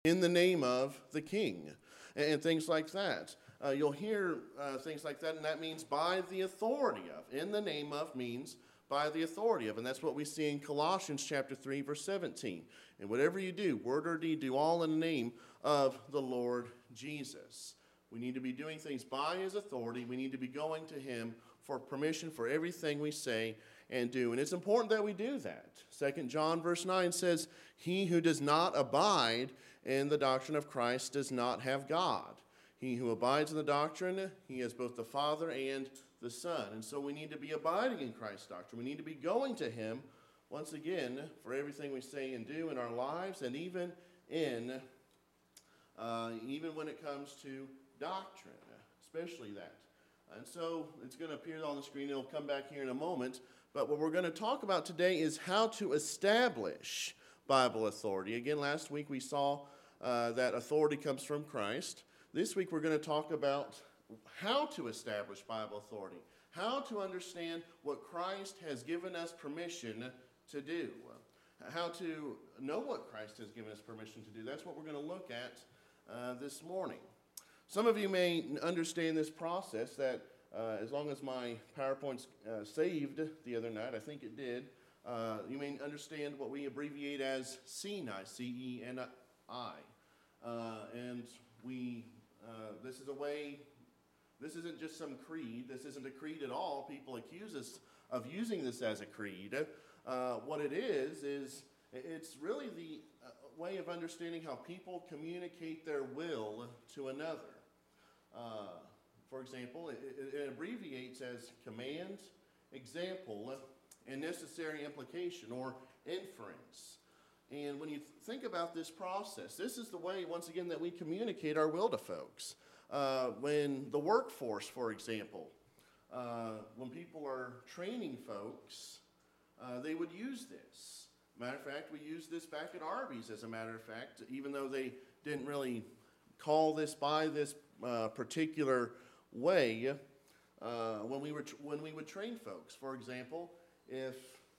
in the name of the king, and things like that. You'll hear things like that, and that means by the authority of. In the name of means by the authority of, and that's what we see in Colossians chapter 3, verse 17. And whatever you do, word or deed, do all in the name of the Lord Jesus. We need to be doing things by his authority. We need to be going to him for permission for everything we say and do. And it's important that we do that. 2 John verse 9 says, he who does not abide in the doctrine of Christ does not have God. He who abides in the doctrine, he has both the Father and the Son. And so we need to be abiding in Christ's doctrine. We need to be going to him, once again, for everything we say and do in our lives, and even when it comes to doctrine, especially that. And so it's going to appear on the screen. It'll come back here in a moment. But what we're going to talk about today is how to establish Bible authority. Again, last week we saw that authority comes from Christ. This week we're going to talk about how to establish Bible authority, how to understand what Christ has given us permission to do, how to know what Christ has given us permission to do. That's what we're going to look at this morning. Some of you may understand this process that as long as my PowerPoint's saved the other night, I think it did, you may understand what we abbreviate as CNI, C-E-N-I. And this is a way, this isn't just some creed, this isn't a creed at all. People accuse us of using this as a creed. What it is it's really the way of understanding how people communicate their will to another. For example, it abbreviates as command, example, and necessary implication or inference. And when you think about this process, this is the way, once again, that we communicate our will to folks. When the workforce, for example, when people are training folks, they would use this. Matter of fact, we used this back at Arby's, as a matter of fact, even though they didn't really call this by this particular way, when we would train folks. For example, if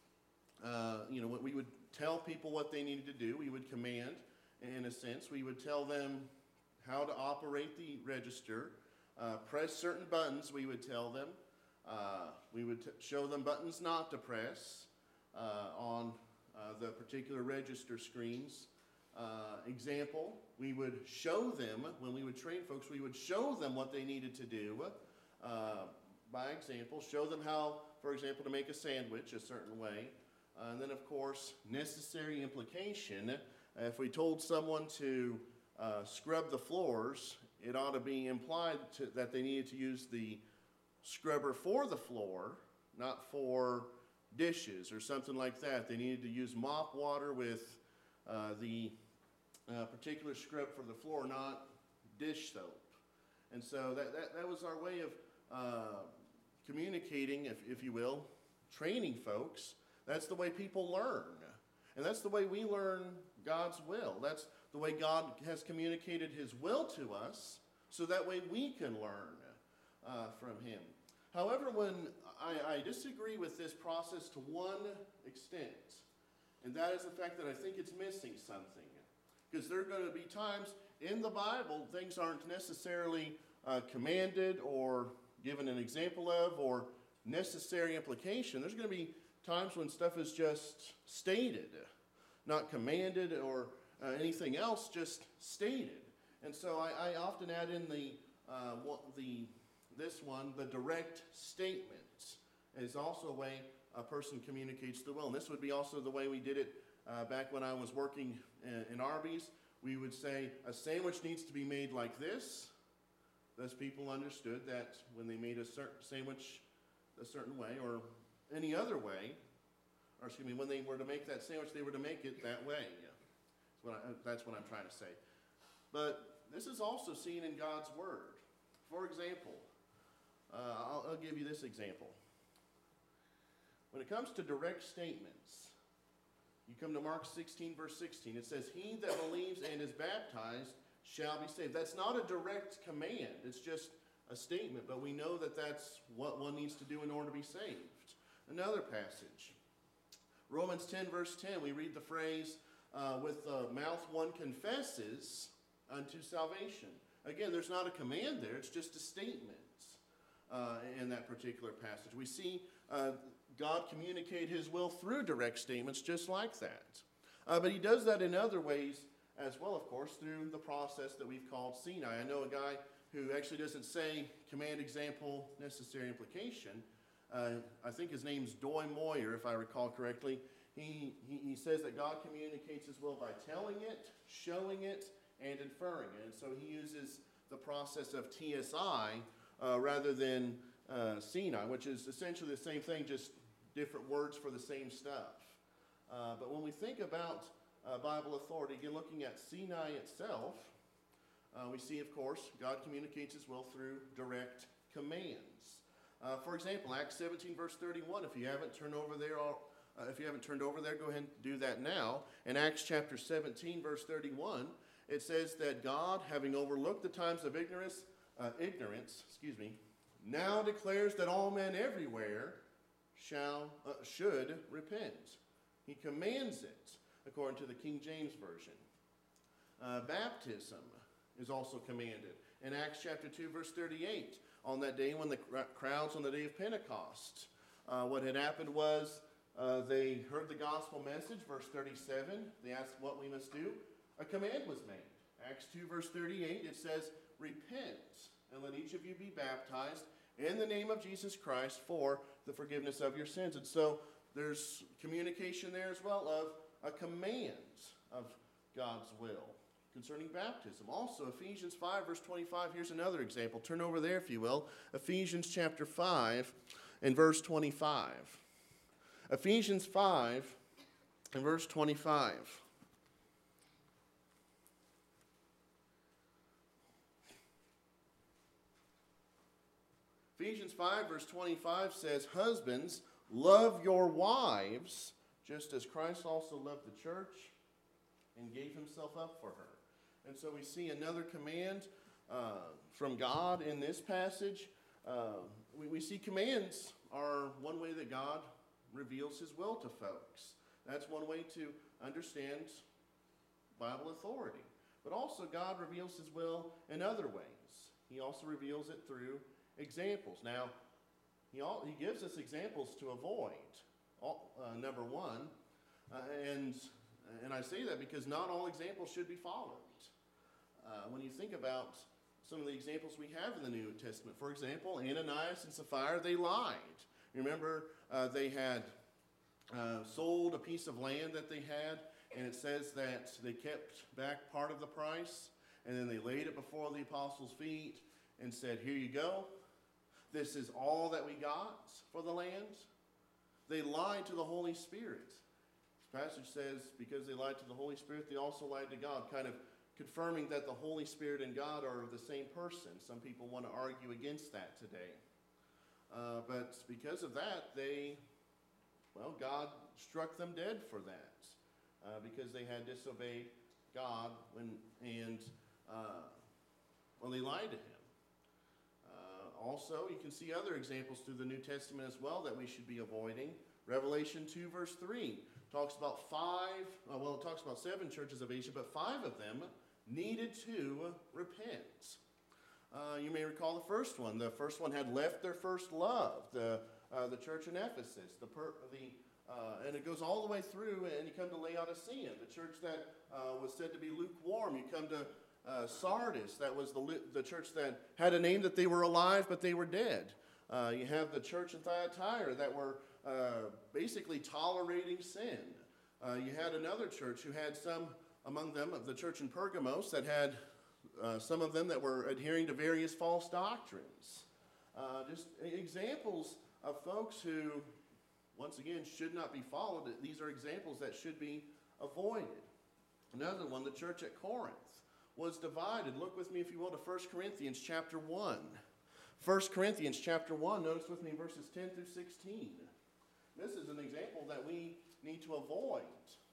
we would tell people what they needed to do, we would command, in a sense, we would tell them how to operate the register, press certain buttons, we would tell them. We would show them buttons not to press on the particular register screens. Example, we would show them, when we would train folks, we would show them what they needed to do. By example, show them how, for example, to make a sandwich a certain way. And then, of course, necessary implication. If we told someone to scrub the floors, it ought to be implied that they needed to use the scrubber for the floor, not for dishes or something like that. They needed to use mop water with the particular scrub for the floor, not dish soap. And so that was our way of communicating, if you will, training folks. That's the way people learn. And that's the way we learn God's will. That's the way God has communicated his will to us, so that way we can learn from him. However, when I disagree with this process to one extent, and that is the fact that I think it's missing something. Because there are going to be times in the Bible, things aren't necessarily commanded or given an example of or necessary implication. There's going to be times when stuff is just stated, not commanded or anything else, just stated. And so I often add in the direct statement is also a way a person communicates the will. And this would be also the way we did it back when I was working in Arby's. We would say a sandwich needs to be made like this. Thus people understood that when they made a certain sandwich a certain way or any other way, or excuse me, when they were to make that sandwich, they were to make it that way. That's what I'm trying to say. But this is also seen in God's Word. For example, I'll give you this example. When it comes to direct statements, you come to Mark 16, verse 16. It says, he that believes and is baptized shall be saved. That's not a direct command. It's just a statement, but we know that that's what one needs to do in order to be saved. Another passage, Romans 10, verse 10, we read the phrase, with the mouth one confesses unto salvation. Again, there's not a command there, it's just a statement in that particular passage. We see God communicate his will through direct statements just like that. But he does that in other ways as well, of course, through the process that we've called Sinai. I know a guy who actually doesn't say command, example, necessary implication. I think his name's Doy Moyer, if I recall correctly. He says that God communicates his will by telling it, showing it, and inferring it. And so he uses the process of TSI rather than Sinai, which is essentially the same thing, just different words for the same stuff. But when we think about Bible authority, again, looking at Sinai itself, we see, of course, God communicates his will through direct commands. For example, Acts 17, verse 31, if you haven't turned over there, go ahead and do that now. In Acts chapter 17, verse 31, it says that God, having overlooked the times of ignorance, now declares that all men everywhere should repent. He commands it, according to the King James Version. Baptism is also commanded. In Acts chapter 2, verse 38, on that day when the crowds on the day of Pentecost, what had happened was they heard the gospel message, verse 37. They asked what we must do. A command was made. Acts 2, verse 38, it says, repent, and let each of you be baptized in the name of Jesus Christ for the forgiveness of your sins. And so there's communication there as well of a command of God's will concerning baptism. Also, Ephesians 5, verse 25, here's another example. Turn over there, if you will. Ephesians chapter 5 and verse 25. Ephesians 5 and verse 25. Ephesians 5, verse 25 says, husbands, love your wives, just as Christ also loved the church and gave himself up for her. And so we see another command from God in this passage. We see commands are one way that God reveals his will to folks. That's one way to understand Bible authority. But also God reveals his will in other ways. He also reveals it through examples. Now, he gives us examples to avoid, number one. And I say that because not all examples should be followed. When you think about some of the examples we have in the New Testament, for example, Ananias and Sapphira, they lied. Remember, they had sold a piece of land that they had, and it says that they kept back part of the price, and then they laid it before the apostles' feet and said, here you go. This is all that we got for the land. They lied to the Holy Spirit. This passage says, because they lied to the Holy Spirit, they also lied to God, kind of confirming that the Holy Spirit and God are the same person. Some people want to argue against that today. But because of that, God struck them dead for that. Because they had disobeyed God when they lied to him. Also, you can see other examples through the New Testament as well that we should be avoiding. Revelation 2, verse 3 talks about it talks about 7 churches of Asia, but 5 of them needed to repent. You may recall the first one. The first one had left their first love, the church in Ephesus. And it goes all the way through, and you come to Laodicea, the church that was said to be lukewarm. You come to Sardis, that was the church that had a name that they were alive, but they were dead. You have the church in Thyatira that were basically tolerating sin. You had another church who had some among them, of the church in Pergamos, that had some of them that were adhering to various false doctrines. Just examples of folks who, once again, should not be followed. These are examples that should be avoided. Another one, the church at Corinth was divided. Look with me, if you will, to 1 Corinthians chapter 1. 1 Corinthians chapter 1, notice with me verses 10 through 16. This is an example that we need to avoid.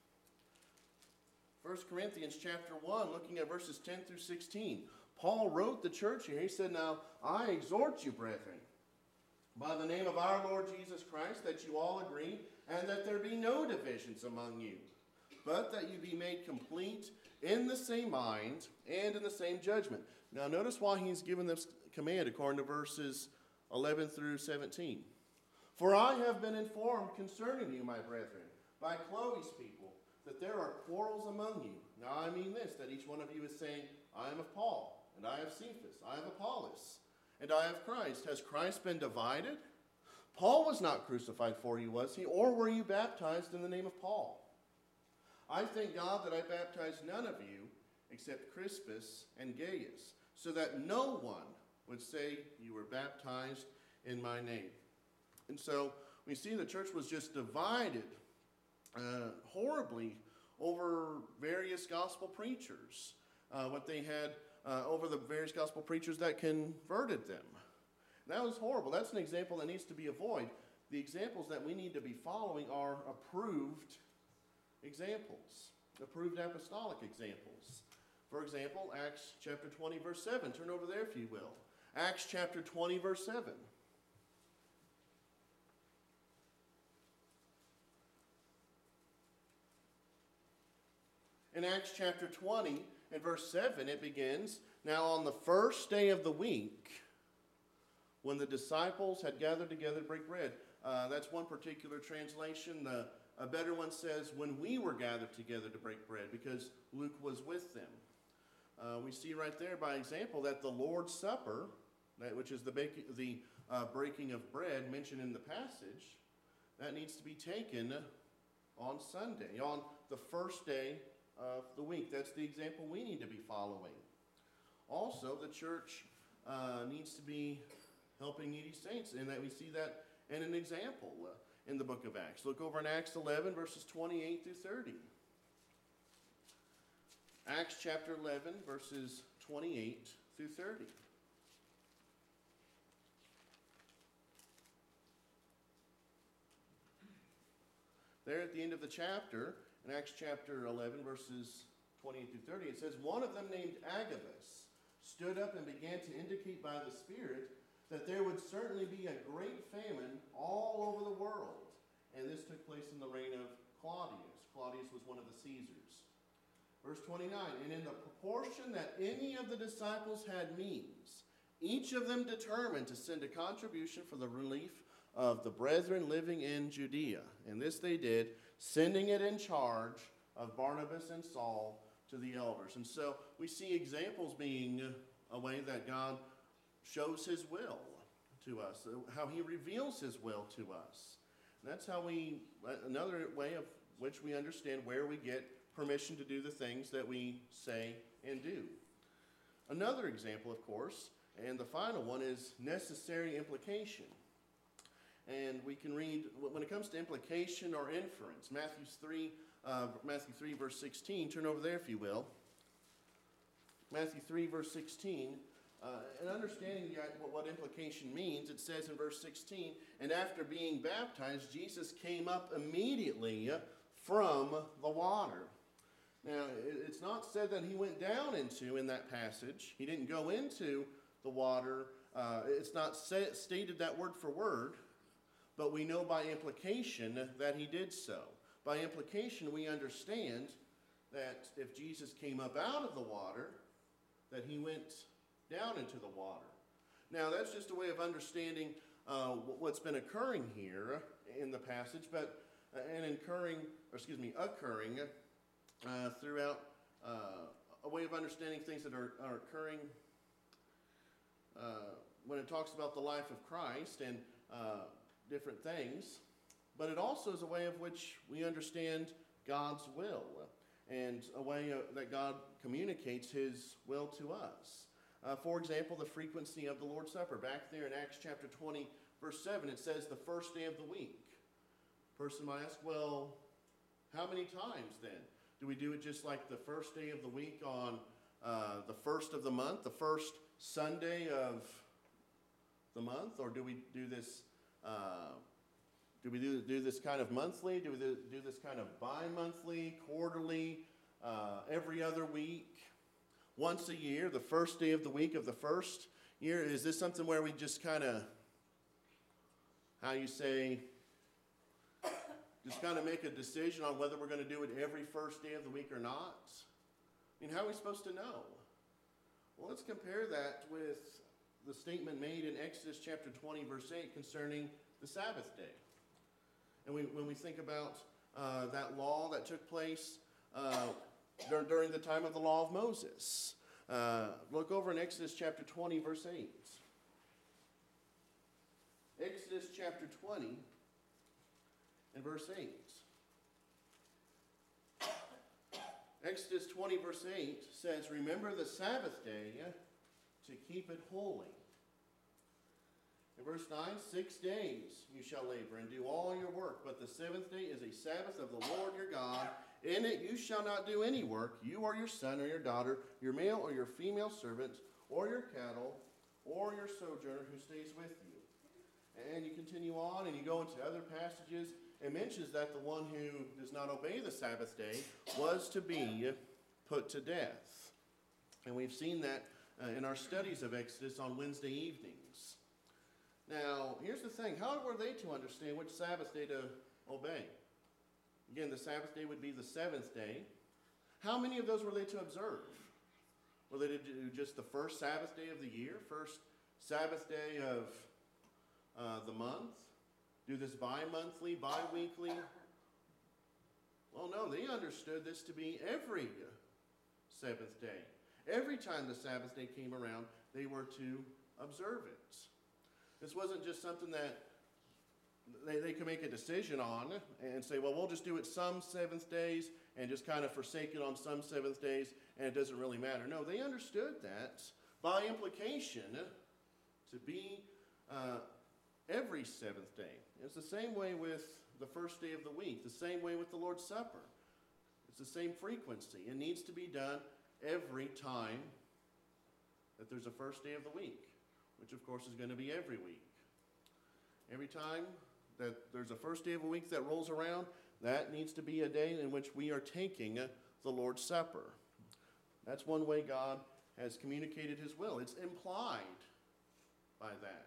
1 Corinthians chapter 1, looking at verses 10 through 16. Paul wrote the church here. He said, now, I exhort you, brethren, by the name of our Lord Jesus Christ, that you all agree, and that there be no divisions among you, but that you be made complete in the same mind and in the same judgment. Now notice why he's given this command according to verses 11 through 17. For I have been informed concerning you, my brethren, by Chloe's people, that there are quarrels among you. Now I mean this, that each one of you is saying, I am of Paul, and I have Cephas, I have Apollos, and I have Christ. Has Christ been divided? Paul was not crucified for you, was he? Or were you baptized in the name of Paul? I thank God that I baptized none of you except Crispus and Gaius, so that no one would say you were baptized in my name. And so we see the church was just divided horribly over various gospel preachers. What they had over the various gospel preachers that converted them. That was horrible. That's an example that needs to be avoided. The examples that we need to be following are approved examples, approved apostolic examples. For example, Acts chapter 20, verse 7. Turn over there if you will. Acts chapter 20, verse 7. In Acts chapter 20 and verse 7, it begins, Now on the first day of the week, when the disciples had gathered together to break bread. That's one particular translation. A better one says, when we were gathered together to break bread, because Luke was with them. We see right there by example that the Lord's Supper, which is the breaking of bread mentioned in the passage, that needs to be taken on Sunday, on the first day of the week. That's the example we need to be following. Also, the church needs to be helping needy saints, and that we see that in an example in the book of Acts. Look over in Acts 11, verses 28 through 30. Acts chapter 11, verses 28 through 30. There at the end of the chapter, in Acts chapter 11, verses 28 through 30, it says, One of them named Agabus stood up and began to indicate by the Spirit that there would certainly be a great famine all over the world. And this took place in the reign of Claudius. Claudius was one of the Caesars. Verse 29, And in the proportion that any of the disciples had means, each of them determined to send a contribution for the relief of the brethren living in Judea. And this they did, sending it in charge of Barnabas and Saul to the elders. And so we see examples being a way that God shows his will to us, how he reveals his will to us. And that's how another way of which we understand where we get permission to do the things that we say and do. Another example, of course, and the final one, is necessary implication. And we can read, when it comes to implication or inference, Matthew 3, verse 16, turn over there if you will. Matthew 3, verse 16, and understanding what implication means, it says in verse 16, And after being baptized, Jesus came up immediately from the water. Now, it's not said that he went down in that passage. He didn't go into the water. It's not stated that word for word, but we know by implication that he did so. By implication, we understand that if Jesus came up out of the water, that he went down into the water. Now, that's just a way of understanding what's been occurring here in the passage, but occurring throughout a way of understanding things that are occurring when it talks about the life of Christ and different things. But it also is a way of which we understand God's will and a way that God communicates his will to us. For example, the frequency of the Lord's Supper. Back there in Acts chapter 20, verse 7, it says the first day of the week. Person might ask, well, how many times then? Do we do it just like the first day of the week on the first of the month, the first Sunday of the month? Or do we do this do this kind of monthly? Do we do this kind of bi-monthly, quarterly, every other week? Once a year, the first day of the week of the first year? Is this something where we just kind of, how you say, just kind of make a decision on whether we're going to do it every first day of the week or not? I mean, how are we supposed to know? Well, let's compare that with the statement made in Exodus chapter 20, verse 8 concerning the Sabbath day. And when we think about that law that took place during the time of the law of Moses, look over in Exodus chapter 20, verse 8. Exodus chapter 20 and verse 8. Exodus 20, verse 8 says, "Remember the Sabbath day to keep it holy." In verse 9, 6 days you shall labor and do all your work, but the seventh day is a Sabbath of the Lord your God. In it you shall not do any work, you or your son or your daughter, your male or your female servant, or your cattle, or your sojourner who stays with you. And you continue on and you go into other passages. It mentions that the one who does not obey the Sabbath day was to be put to death. And we've seen that in our studies of Exodus on Wednesday evenings. Now, here's the thing. How were they to understand which Sabbath day to obey? Again, the Sabbath day would be the seventh day. How many of those were they to observe? Were they to do just the first Sabbath day of the year, first Sabbath day of the month? Do this bi-monthly, bi-weekly? Well, no, they understood this to be every seventh day. Every time the Sabbath day came around, they were to observe it. This wasn't just something that they could make a decision on and say, well, we'll just do it some seventh days and just kind of forsake it on some seventh days, and it doesn't really matter. No, they understood that by implication to be every seventh day. It's the same way with the first day of the week, the same way with the Lord's Supper. It's the same frequency. It needs to be done every time that there's a first day of the week, which of course is going to be every week. Every time that there's a first day of a week that rolls around, that needs to be a day in which we are taking the Lord's Supper. That's one way God has communicated his will. It's implied by that.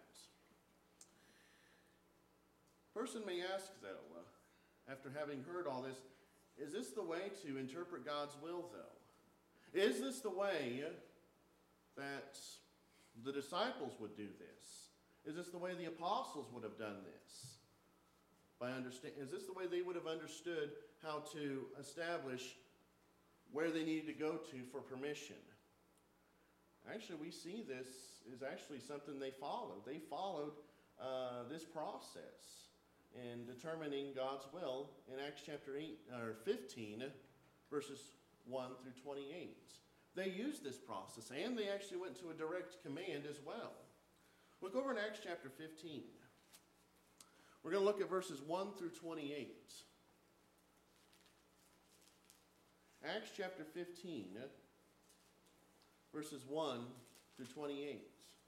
Person may ask, though, after having heard all this, is this the way to interpret God's will, though? Is this the way that the disciples would do this? Is this the way the apostles would have done this? Is this the way they would have understood how to establish where they needed to go to for permission? Actually, we see this is actually something they followed. They followed this process in determining God's will in Acts chapter 15, verses 1 through 28. They used this process, and they actually went to a direct command as well. Look over in Acts chapter 15. We're going to look at verses 1 through 28. Acts chapter 15, verses 1 through 28.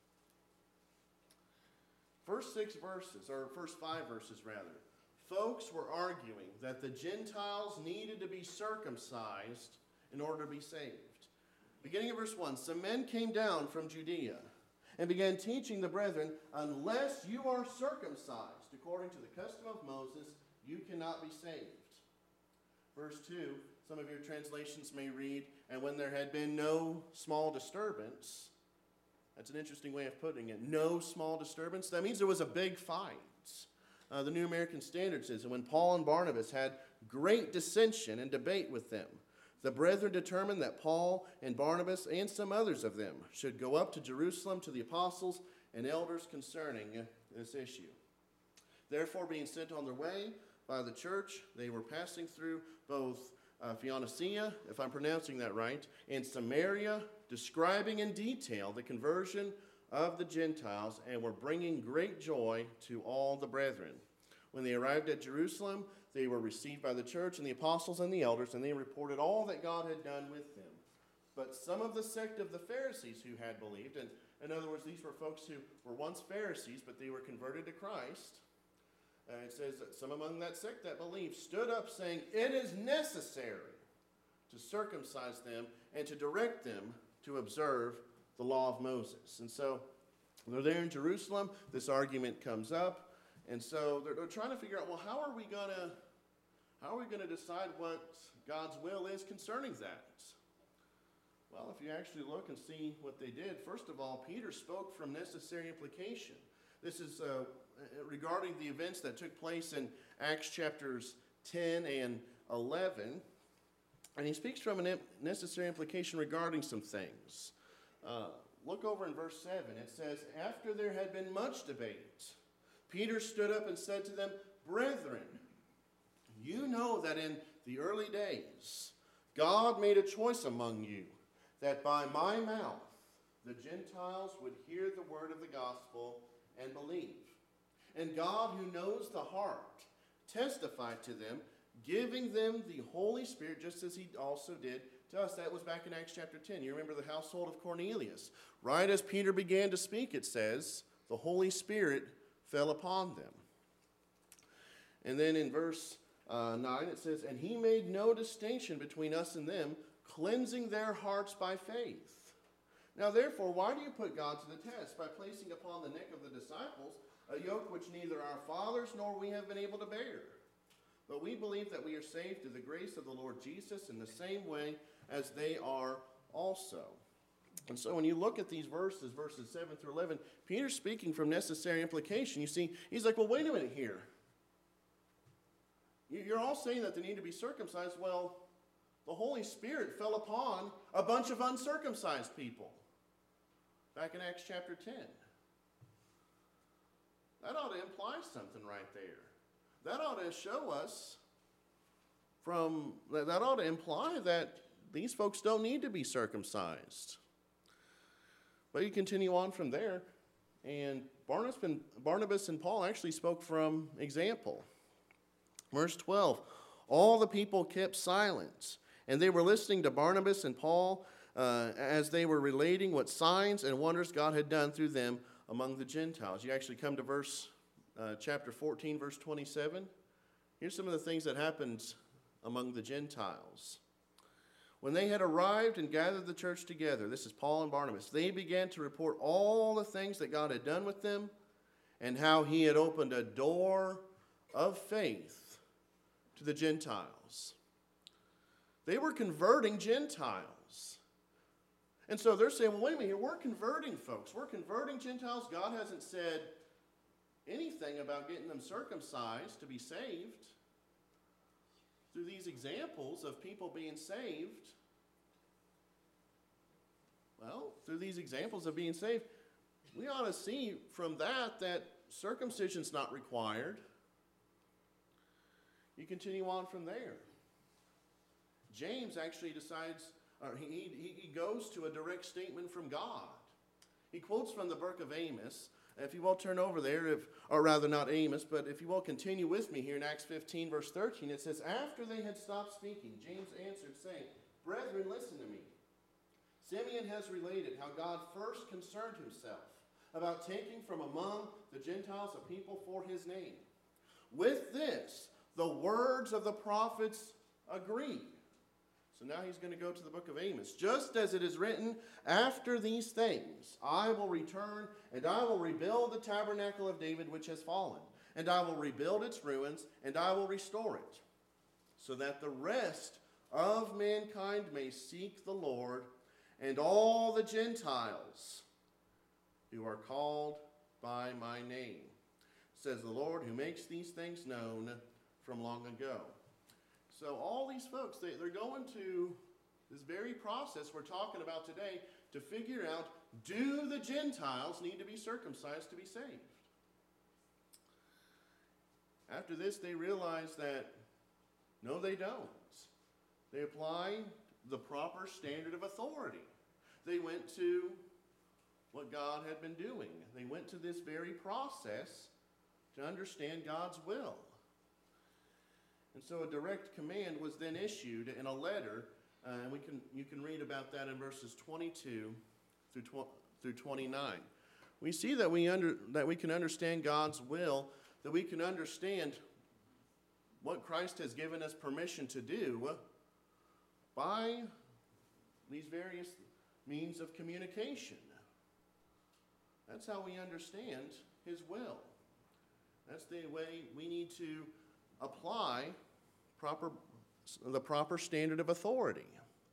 First 6 verses, or first 5 verses rather, folks were arguing that the Gentiles needed to be circumcised in order to be saved. Beginning of verse 1, some men came down from Judea and began teaching the brethren, unless you are circumcised according to the custom of Moses, you cannot be saved. Verse 2, some of your translations may read, and when there had been no small disturbance. That's an interesting way of putting it. No small disturbance. That means there was a big fight. The New American Standard says, and when Paul and Barnabas had great dissension and debate with them, the brethren determined that Paul and Barnabas and some others of them should go up to Jerusalem to the apostles and elders concerning this issue. Therefore, being sent on their way by the church, they were passing through both Phoenicia, if I'm pronouncing that right, and Samaria, describing in detail the conversion of the Gentiles, and were bringing great joy to all the brethren. When they arrived at Jerusalem, they were received by the church and the apostles and the elders, and they reported all that God had done with them. But some of the sect of the Pharisees who had believed, and in other words, these were folks who were once Pharisees, but they were converted to Christ. It says that some among that sect that believed stood up saying, it is necessary to circumcise them and to direct them to observe the law of Moses. And so they're there in Jerusalem. This argument comes up. And so they're trying to figure out, well, how are we going to How are we going to decide what God's will is concerning that? Well, if you actually look and see what they did, first of all, Peter spoke from necessary implication. This is regarding the events that took place in Acts chapters 10 and 11. And he speaks from a necessary implication regarding some things. Look over in verse 7. It says, after there had been much debate, Peter stood up and said to them, brethren, you know that in the early days God made a choice among you, that by my mouth the Gentiles would hear the word of the gospel and believe. And God, who knows the heart, testified to them, giving them the Holy Spirit, just as he also did to us. That was back in Acts chapter 10. You remember the household of Cornelius. Right as Peter began to speak, it says, the Holy Spirit fell upon them. And then in verse 9 it says, and he made no distinction between us and them, cleansing their hearts by faith. Now therefore, why do you put God to the test? By placing upon the neck of the disciples a yoke which neither our fathers nor we have been able to bear. But we believe that we are saved through the grace of the Lord Jesus in the same way as they are also. And so when you look at these verses 7 through 11, Peter's speaking from necessary implication. You see, he's like, well, wait a minute here. You're all saying that they need to be circumcised. Well, the Holy Spirit fell upon a bunch of uncircumcised people back in Acts chapter 10. That ought to imply something right there. That ought to show us that ought to imply that these folks don't need to be circumcised. But you continue on from there, and Barnabas and Paul actually spoke from example. Verse 12, all the people kept silence, and they were listening to Barnabas and Paul as they were relating what signs and wonders God had done through them among the Gentiles. You actually come to chapter 14, verse 27. Here's some of the things that happened among the Gentiles. When they had arrived and gathered the church together, this is Paul and Barnabas, they began to report all the things that God had done with them and how he had opened a door of faith to the Gentiles. They were converting Gentiles. And so they're saying, well, wait a minute here, we're converting folks. We're converting Gentiles. God hasn't said anything about getting them circumcised to be saved. Through these examples of people being saved, through these examples of being saved, we ought to see from that circumcision's not required. You continue on from there. James actually decides, he goes to a direct statement from God. He quotes from the book of Amos. If you will turn over there, or rather not Amos, but if you will continue with me here in Acts 15, verse 13, it says, after they had stopped speaking, James answered, saying, brethren, listen to me. Simeon has related how God first concerned himself about taking from among the Gentiles a people for his name. With this, the words of the prophets agree. So now he's going to go to the book of Amos. Just as it is written, after these things, I will return and I will rebuild the tabernacle of David which has fallen. And I will rebuild its ruins and I will restore it, so that the rest of mankind may seek the Lord and all the Gentiles who are called by my name, says the Lord who makes these things known from long ago. So all these folks, they're going to this very process we're talking about today to figure out, do the Gentiles need to be circumcised to be saved? After this, they realize that no, they don't. They apply the proper standard of authority. They went to what God had been doing. They went to this very process to understand God's will. And so a direct command was then issued in a letter, and you can read about that in verses 22 through 29. We see that we can understand God's will, that we can understand what Christ has given us permission to do by these various means of communication. That's how we understand his will. That's the way we need to apply the proper standard of authority.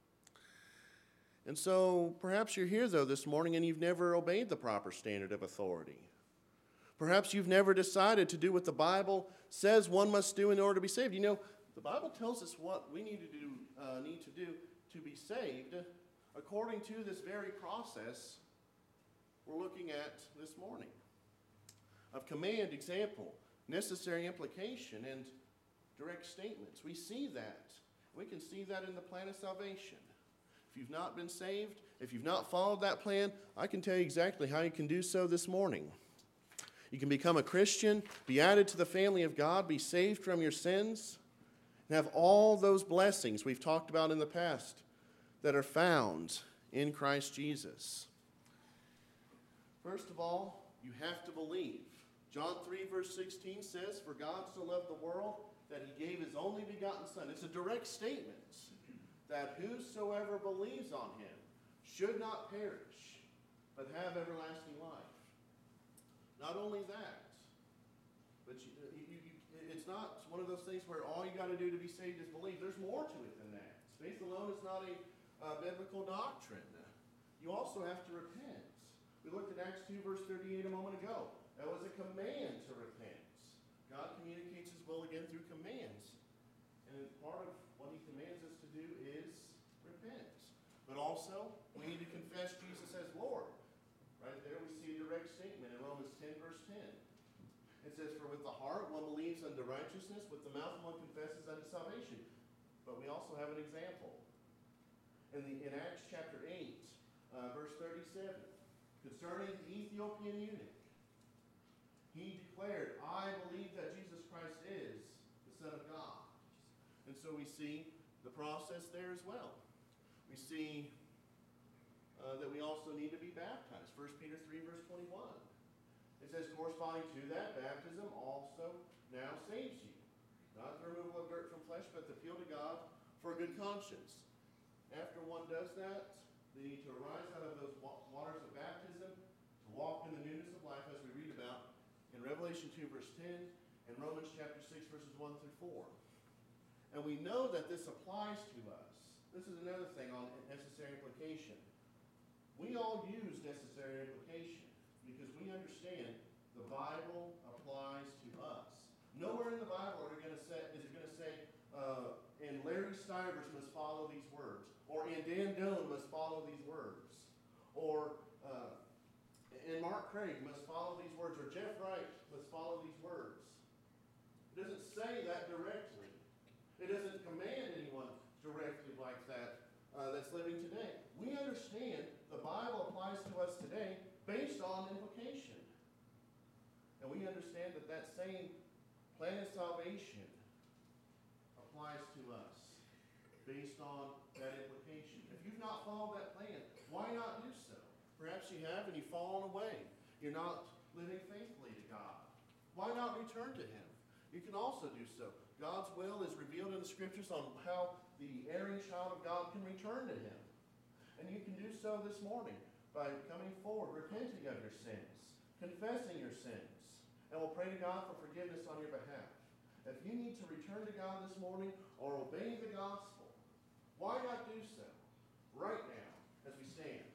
And so perhaps you're here, though, this morning and you've never obeyed the proper standard of authority. Perhaps you've never decided to do what the Bible says one must do in order to be saved. You know, the Bible tells us what we need to do to be saved according to this very process we're looking at this morning of command, example, necessary implication, and direct statements. We see that. We can see that in the plan of salvation. If you've not been saved, if you've not followed that plan, I can tell you exactly how you can do so this morning. You can become a Christian, be added to the family of God, be saved from your sins, and have all those blessings we've talked about in the past that are found in Christ Jesus. First of all, you have to believe. John 3 verse 16 says, "For God so loved the world that he gave his only begotten Son." It's a direct statement that whosoever believes on him should not perish, but have everlasting life. Not only that, but it's not one of those things where all you got to do to be saved is believe. There's more to it than that. Faith alone is not a biblical doctrine. You also have to repent. We looked at Acts 2 verse 38 a moment ago. That was a command to repent. God communicates his will again through commands. And part of what he commands us to do is repent. But also, we need to confess Jesus as Lord. Right there we see a direct statement in Romans 10 verse 10. It says, "For with the heart one believes unto righteousness, with the mouth one confesses unto salvation." But we also have an example. In Acts chapter 8, verse 37, concerning the Ethiopian eunuch, he declared, "I believe that Jesus Christ is the Son of God." And so we see the process there as well. We see that we also need to be baptized. 1 Peter 3 verse 21. It says, "Corresponding to that, baptism also now saves you. Not the removal of dirt from flesh, but the appeal to God for a good conscience." After one does that, they need to arise out of those waters of baptism to walk in the newness of life, as we read about in Revelation 2 verse 10 and Romans chapter 6 verses 1 through 4. And we know that this applies to us. This is another thing on necessary implication. We all use necessary implication because we understand the Bible applies to us. Nowhere in the Bible is it going to say, and Larry Stivers must follow these words, or and Dan Doan must follow these words, or and Mark Craig must follow these words, or Jeff Wright must follow these words. It doesn't say that directly. It doesn't command anyone directly like that that's living today. We understand the Bible applies to us today based on implication. And we understand that that same plan of salvation applies to us based on that implication. If you've not followed that plan, why not do so? Perhaps you have and you've fallen away. You're not living faithfully to God. Why not return to him? You can also do so. God's will is revealed in the scriptures on how the erring child of God can return to him. And you can do so this morning by coming forward, repenting of your sins, confessing your sins, and we'll pray to God for forgiveness on your behalf. If you need to return to God this morning or obey the gospel, why not do so right now as we stand?